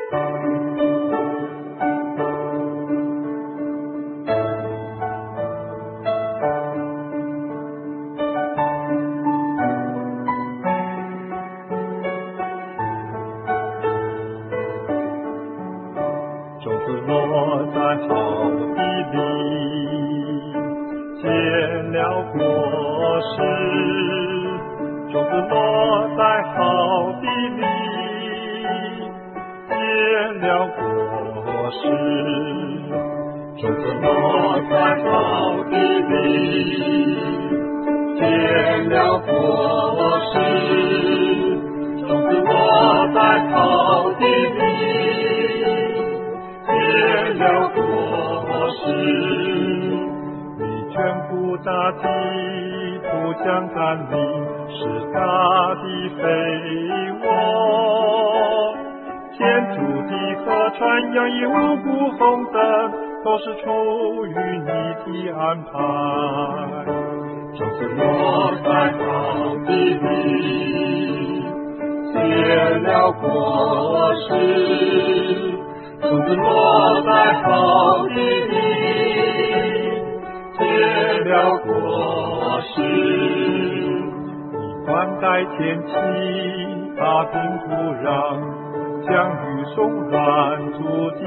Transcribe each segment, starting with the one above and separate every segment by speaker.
Speaker 1: 种子落在好地里，结了果实。种子落在好地里，结了果实。种子落在好地里，结了果实。种子落在好地里，结了果实。你眷顾大地，不将甘霖，使大地肥沃。天主地和传扬以五谷丰登，都是出于你的安排。种子落在好地里，结了果实。种子落在好地里，结了果实。你灌溉天气，打平土壤，将雨送软土地，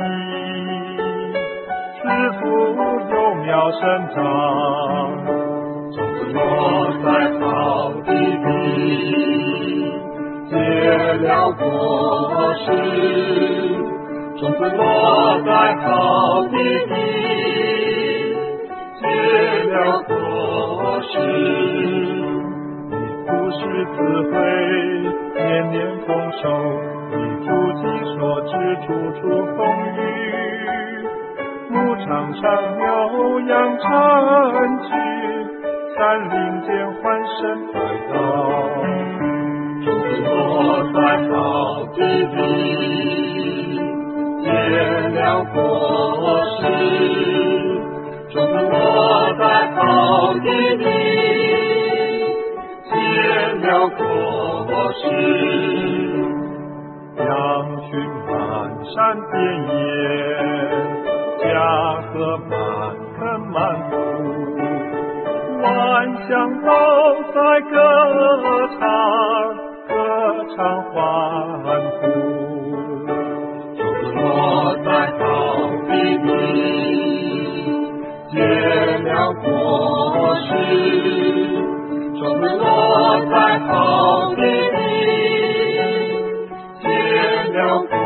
Speaker 1: 使福幼苗生长。种子落在好地里，结了果实。种子落在好地里，结了果实。你不是智慧，年年丰收，你主己所指，处处丰裕。牧场上牛羊成群，山林间欢声来到。种子落在好地里，结了果实。种子落在好地里，结了果实。羊群满山遍野，家和满坑满谷，万象都在歌唱欢呼。落在好地里，结了果实。种子落在好地里，结了果